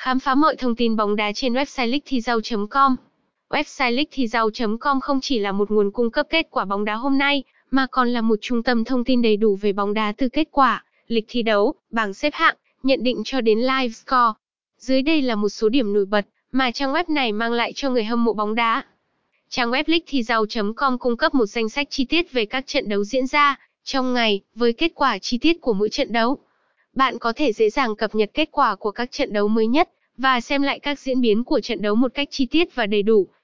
Khám phá mọi thông tin bóng đá trên website lichthizau.com. Website lichthizau.com không chỉ là một nguồn cung cấp kết quả bóng đá hôm nay, mà còn là một trung tâm thông tin đầy đủ về bóng đá từ kết quả, lịch thi đấu, bảng xếp hạng, nhận định cho đến live score. Dưới đây là một số điểm nổi bật mà trang web này mang lại cho người hâm mộ bóng đá. Trang web lichthizau.com cung cấp một danh sách chi tiết về các trận đấu diễn ra trong ngày, với kết quả chi tiết của mỗi trận đấu. Bạn có thể dễ dàng cập nhật kết quả của các trận đấu mới nhất và xem lại các diễn biến của trận đấu một cách chi tiết và đầy đủ